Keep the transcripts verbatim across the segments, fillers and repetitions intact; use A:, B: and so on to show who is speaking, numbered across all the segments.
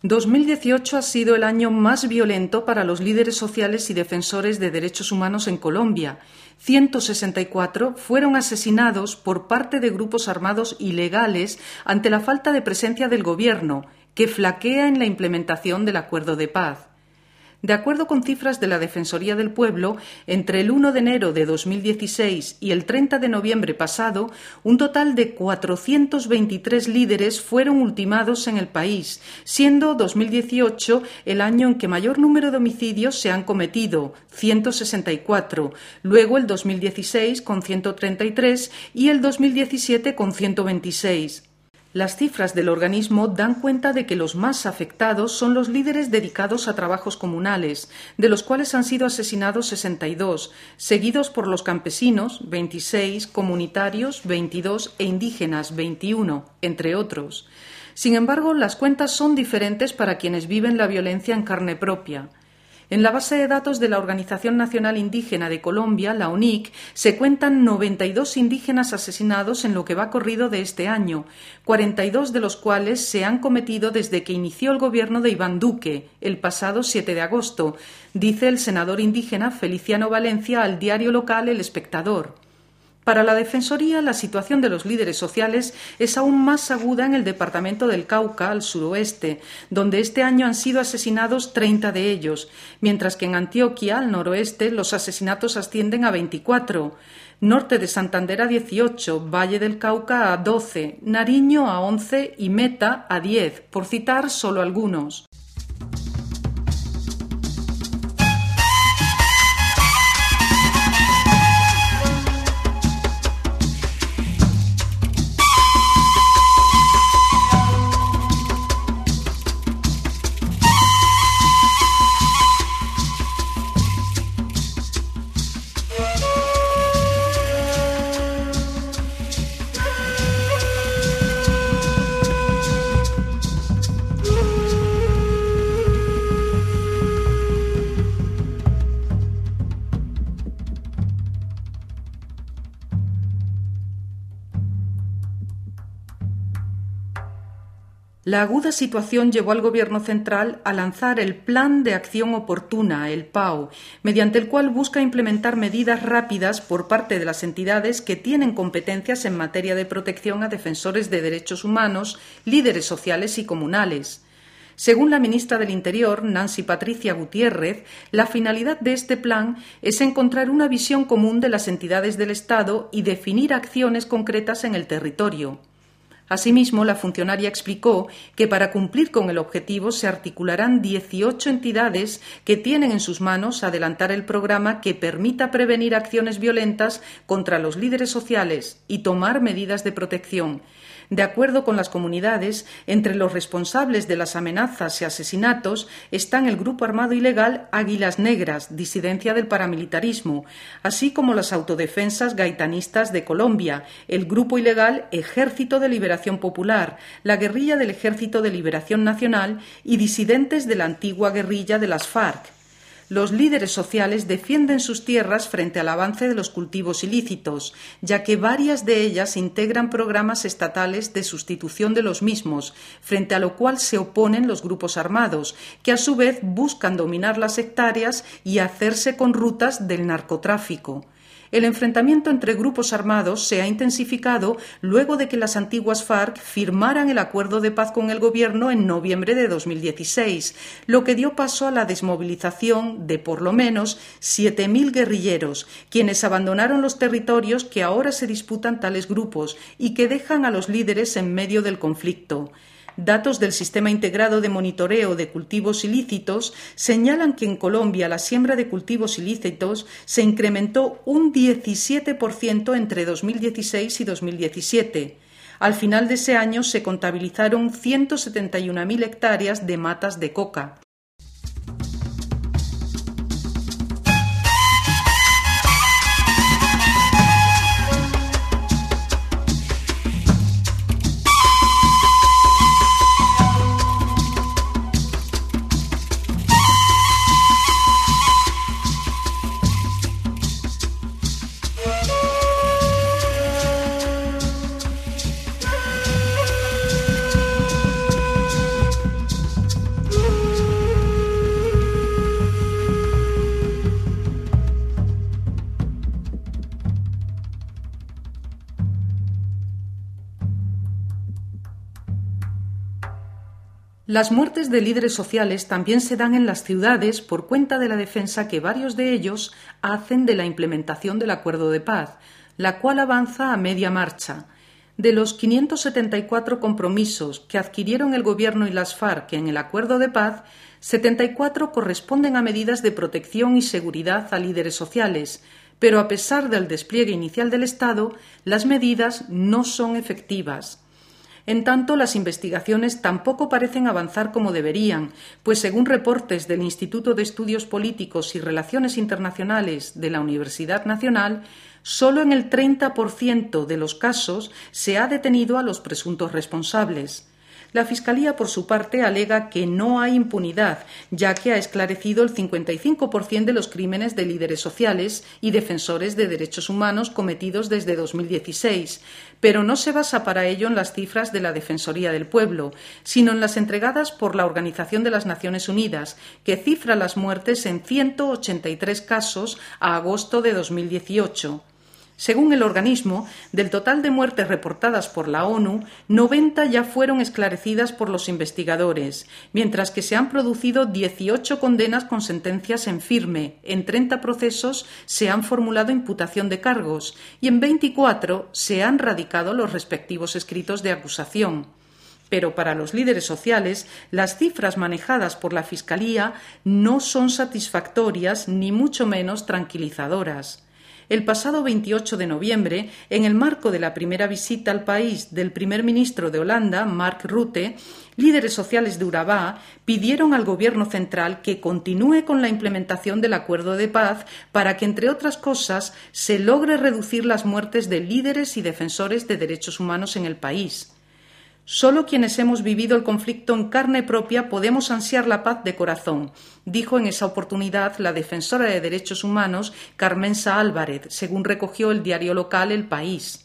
A: dos mil dieciocho ha sido el año más violento para los líderes sociales y defensores de derechos humanos en Colombia. ciento sesenta y cuatro fueron asesinados por parte de grupos armados ilegales ante la falta de presencia del gobierno, que flaquea en la implementación del acuerdo de paz. De acuerdo con cifras de la Defensoría del Pueblo, entre el primero de enero de dos mil dieciséis y el treinta de noviembre pasado, un total de cuatrocientos veintitrés líderes fueron ultimados en el país, siendo dos mil dieciocho el año en que mayor número de homicidios se han cometido, ciento sesenta y cuatro, luego el dos mil dieciséis con ciento treinta y tres y el dos mil diecisiete con ciento veintiséis. Las cifras del organismo dan cuenta de que los más afectados son los líderes dedicados a trabajos comunales, de los cuales han sido asesinados sesenta y dos, seguidos por los campesinos, veintiséis, comunitarios, veintidós e indígenas, veintiuno, entre otros. Sin embargo, las cuentas son diferentes para quienes viven la violencia en carne propia. En la base de datos de la Organización Nacional Indígena de Colombia, la O N I C, se cuentan noventa y dos indígenas asesinados en lo que va corrido de este año, cuarenta y dos de los cuales se han cometido desde que inició el gobierno de Iván Duque, el pasado siete de agosto, dice el senador indígena Feliciano Valencia al diario local El Espectador. Para la Defensoría, la situación de los líderes sociales es aún más aguda en el departamento del Cauca, al suroeste, donde este año han sido asesinados treinta de ellos, mientras que en Antioquia, al noroeste, los asesinatos ascienden a veinticuatro, norte de Santander a dieciocho, Valle del Cauca a doce, Nariño a once y Meta a diez, por citar solo algunos. La aguda situación llevó al Gobierno central a lanzar el Plan de Acción Oportuna, el P A O, mediante el cual busca implementar medidas rápidas por parte de las entidades que tienen competencias en materia de protección a defensores de derechos humanos, líderes sociales y comunales. Según la ministra del Interior, Nancy Patricia Gutiérrez, la finalidad de este plan es encontrar una visión común de las entidades del Estado y definir acciones concretas en el territorio. Asimismo, la funcionaria explicó que para cumplir con el objetivo se articularán dieciocho entidades que tienen en sus manos adelantar el programa que permita prevenir acciones violentas contra los líderes sociales y tomar medidas de protección. De acuerdo con las comunidades, entre los responsables de las amenazas y asesinatos están el grupo armado ilegal Águilas Negras, disidencia del paramilitarismo, así como las autodefensas gaitanistas de Colombia, el grupo ilegal Ejército de Liberación Popular, la guerrilla del Ejército de Liberación Nacional y disidentes de la antigua guerrilla de las FARC. Los líderes sociales defienden sus tierras frente al avance de los cultivos ilícitos, ya que varias de ellas integran programas estatales de sustitución de los mismos, frente a lo cual se oponen los grupos armados, que a su vez buscan dominar las hectáreas y hacerse con rutas del narcotráfico. El enfrentamiento entre grupos armados se ha intensificado luego de que las antiguas FARC firmaran el acuerdo de paz con el gobierno en noviembre de dos mil dieciséis, lo que dio paso a la desmovilización de por lo menos siete mil guerrilleros, quienes abandonaron los territorios que ahora se disputan tales grupos y que dejan a los líderes en medio del conflicto. Datos del Sistema Integrado de Monitoreo de Cultivos Ilícitos señalan que en Colombia la siembra de cultivos ilícitos se incrementó un diecisiete por ciento entre dos mil dieciséis y dos mil diecisiete. Al final de ese año se contabilizaron ciento setenta y una mil hectáreas de matas de coca. Las muertes de líderes sociales también se dan en las ciudades por cuenta de la defensa que varios de ellos hacen de la implementación del acuerdo de paz, la cual avanza a media marcha. De los quinientos setenta y cuatro compromisos que adquirieron el Gobierno y las FARC en el acuerdo de paz, setenta y cuatro corresponden a medidas de protección y seguridad a líderes sociales, pero a pesar del despliegue inicial del Estado, las medidas no son efectivas. En tanto, las investigaciones tampoco parecen avanzar como deberían, pues según reportes del Instituto de Estudios Políticos y Relaciones Internacionales de la Universidad Nacional, solo en el treinta por ciento de los casos se ha detenido a los presuntos responsables. La Fiscalía, por su parte, alega que no hay impunidad, ya que ha esclarecido el cincuenta y cinco por ciento de los crímenes de líderes sociales y defensores de derechos humanos cometidos desde dos mil dieciséis, pero no se basa para ello en las cifras de la Defensoría del Pueblo, sino en las entregadas por la Organización de las Naciones Unidas, que cifra las muertes en ciento ochenta y tres casos a agosto de dos mil dieciocho. Según el organismo, del total de muertes reportadas por la ONU, noventa ya fueron esclarecidas por los investigadores, mientras que se han producido dieciocho condenas con sentencias en firme, en treinta procesos se han formulado imputación de cargos y en veinticuatro se han radicado los respectivos escritos de acusación. Pero para los líderes sociales, las cifras manejadas por la Fiscalía no son satisfactorias ni mucho menos tranquilizadoras. El pasado veintiocho de noviembre, en el marco de la primera visita al país del primer ministro de Holanda, Mark Rutte, líderes sociales de Urabá pidieron al Gobierno central que continúe con la implementación del acuerdo de paz para que, entre otras cosas, se logre reducir las muertes de líderes y defensores de derechos humanos en el país. Solo quienes hemos vivido el conflicto en carne propia podemos ansiar la paz de corazón, dijo en esa oportunidad la defensora de derechos humanos Carmenza Álvarez, según recogió el diario local El País.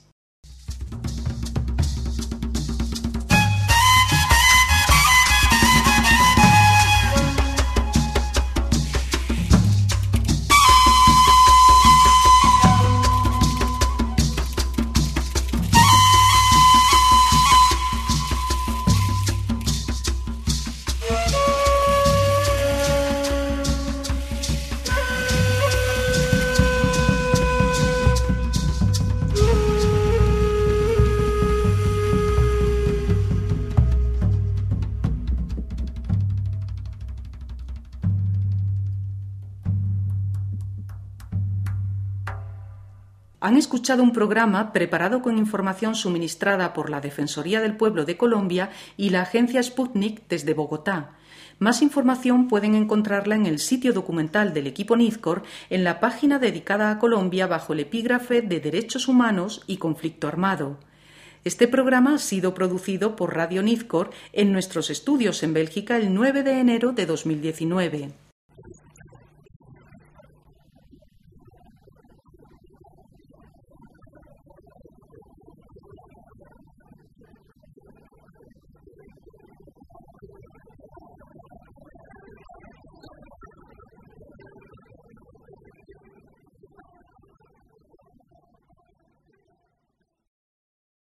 A: Han escuchado un programa preparado con información suministrada por la Defensoría del Pueblo de Colombia y la agencia Sputnik desde Bogotá. Más información pueden encontrarla en el sitio documental del equipo NIZCOR en la página dedicada a Colombia bajo el epígrafe de Derechos Humanos y Conflicto Armado. Este programa ha sido producido por Radio NIZCOR en nuestros estudios en Bélgica el nueve de enero de dos mil diecinueve.